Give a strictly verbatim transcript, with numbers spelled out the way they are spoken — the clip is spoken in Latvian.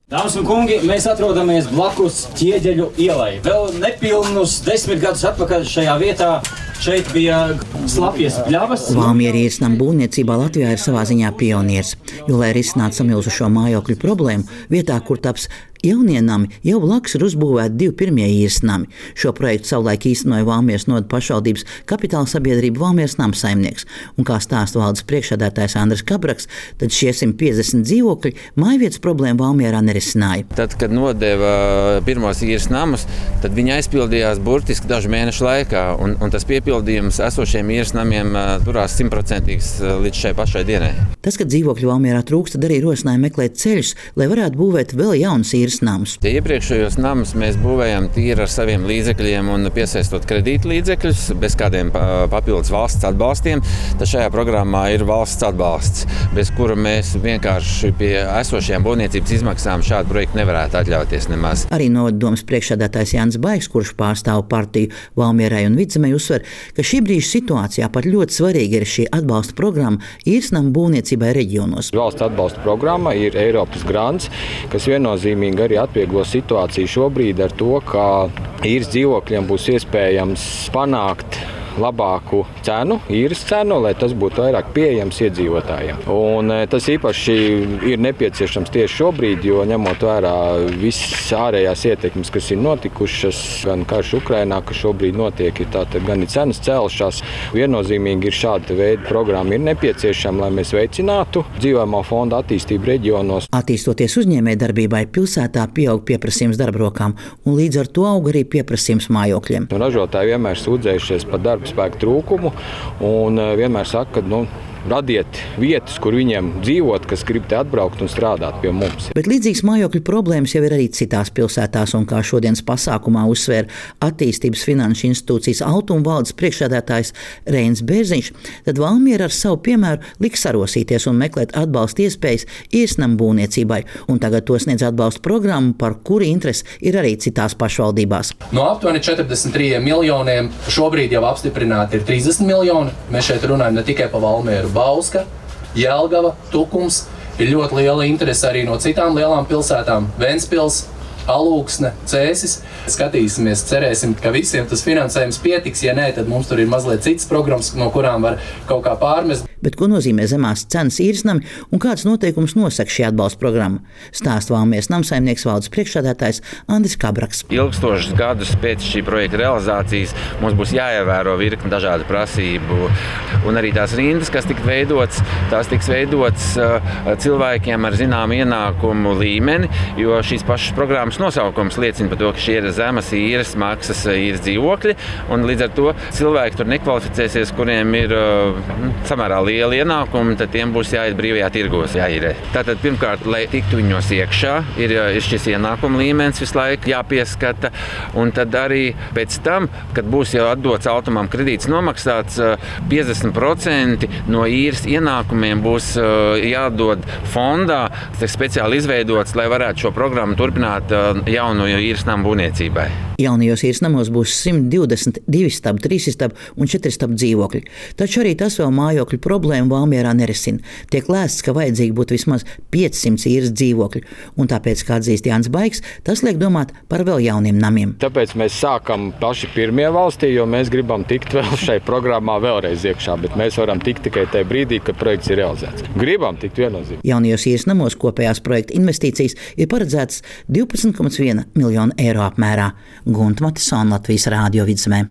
Dāmas un kungi, mēs atrodamies blakus Ķieģeļu ielai. Vēl nepilnus desmit gadus atpakaļ šajā vietā šeit bija slapjas bļavas. Valmiera īrsnama būvniecībā Latvijā ir savā ziņā pionieris, jo, lai risinātu samilzušo mājokļu problēmu, vietā, kur taps jaunie nami, jau blakus ir uzbūvēti divi pirmie īrsnami. Šo projektu savulaik īstenoja Valmieras novada pašvaldības kapitāla sabiedrība Valmieras namsaimnieks. Un kā stāsta valdes priekšsēdētājs Andris Kabraks, tad šie simt piecdesmit dzīvokļi mājvietas problēmu Valmierā nerisināja. Tad, kad nodeva pirmos īres namus, tad viņi aizpildījās burtiski dažu mēnešu laikā. Un, un tas piepildījums esošiem īres namiem turās simtprocentīgs līdz šai pašai dienai. Tas, ka dzīvokļu Valmierā trūkst, tad arī rosināja meklēt ceļus, lai varētu būvēt vēl jaunas īres namus. Tie iepriekšējos namus mēs būvējam tīri ar saviem līdzekļiem un piesaistot kredītu līdzekļus, bez kādiem papildus valsts atbalstiem. Tad šajā programmā ir valsts atbalsts, bez kura mēs vienkārši pie esošajām būvniecības izmaksām šādu projektu nevarētu atļauties nemaz. Arī novadomes priekšsēdētājs Jānis Baigs, kurš pārstāv partiju Valmierai un Vidzemei, uzsver, ka šī brīža situācijā pat ļoti svarīga ir šī atbalsta programma īrsnamu būvniecībai reģionos. Valsts atbalsta programma ir Eiropas grants, kas viennozīmīgi arī atvieglo situāciju šobrīd ar to, ka īres dzīvokļiem būs iespējams panākt labāku cenu, īres cenu, lai tas būtu vairāk pieejams iedzīvotājiem. Un tas īpaši ir nepieciešams tieši šobrīd, jo ņemot vērā visas ārējās ietekmes, kas ir notikušas, gan karš Ukrainā, kas šobrīd notiek, ir tātad gan ir cenas cēlušās. Viennozīmīgi ir šāda veida programma ir nepieciešama, lai mēs veicinātu dzīvojamā fonda attīstību reģionos. Attīstoties uzņēmējdarbībai, pilsētā pieaug pieprasījums darbrokām, un līdz ar to aug arī pieprasījums mājokļiem. Ražotāji vienmēr sūdzējušies par darba spēku trūkumu un vienmēr saka, ka nu, radiet vietas, kur viņiem dzīvot, kas grib te atbraukt un strādāt pie mums. Bet līdzīgas mājokļu problēmas jau ir arī citās pilsētās, un kā šodienas pasākumā uzsvēra attīstības finanšu institūcijas Altuma valdes priekšsēdētājs Reinis Bērziņš, tad Valmiera ar savu piemēru liks sarosīties un meklēt atbalsta iespējas īrsnamu būvniecībai, un tagad to sniedz atbalsta programmu, par kuru interesi ir arī citās pašvaldībās. No aptuveni četrdesmit trīs miljoniem šobrīd jau apstiprināti ir trīsdesmit miljoni. Mēs šeit runājam ne tikai par Valmieru. Bauska, Jelgava, Tukums, ir ļoti liela interese arī no citām lielām pilsētām – Ventspils, Alūksne, Cēsis. Skatīsimies, cerēsim, ka visiem tas finansējums pietiks. Ja nē, tad mums tur ir mazliet citas programmas, no kurām var kaut kā pārmest. Bet ko nozīmē zemās cenas īresnami un kāds noteikums nosaka šī atbalsta programma? Stāsta Valmieras namsaimnieks valdes priekšsēdētājs Andris Kabraks. Ilgstošus gadus pēc šī projekta realizācijas mums būs jāievēro virkni dažādu prasību. Un arī tās rindas, kas tiks veidotas, tās tiks veidotas cilvēkiem ar zināmu ienākumu līmeni, jo šīs pašas programmas nosaukums liecina par to, ka šie ir zemas īres maksas īres dzīvokļi, un līdz ar to cilvēki tur nekvalificēsies, kuriem ir nu, samērā liela ienākuma, tad tiem būs jāiet brīvajā tirgos, jāīrē. Tātad pirmkārt, lai tiktu viņos iekšā, ir, ir šis ienākuma līmenis visu laiku jāpieskata, un tad arī pēc tam, kad būs jau atdots Altumam kredīts nomaksāts, piecdesmit procenti no īres ienākumiem būs jādod fondā, tas speciāli izveidots, lai varētu šo programmu turpināt jaunu īres namu būvniecībai. Jaunajos īres namos būs simt divdesmit divi stabu, trīs stabu un četri stabu dzīvokļi. Taču arī tas vēl mājokļu problēmu Valmierā nerisina. Tiek lēsts, ka vajadzīgi būtu vismaz piecsimt īres dzīvokļi, un tāpēc, kā atzīst Jānis Baigs, tas liek domāt par vēl jauniem namiem. Tāpēc mēs sākam paši pirmie valstī, jo mēs gribam tikt vēl šai programmā vēlreiz iekšā, bet mēs varam tikt tikai tajā brīdī, kad projekts ir realizēts. Gribam tikt viennozīmīgi. Jaunajos īres namos kopējās projekta investīcijas ir paredzētas divpadsmit komats viens miljonu eiro apmērā. Gunta Matisona, Latvijas Rādio Vidzemē.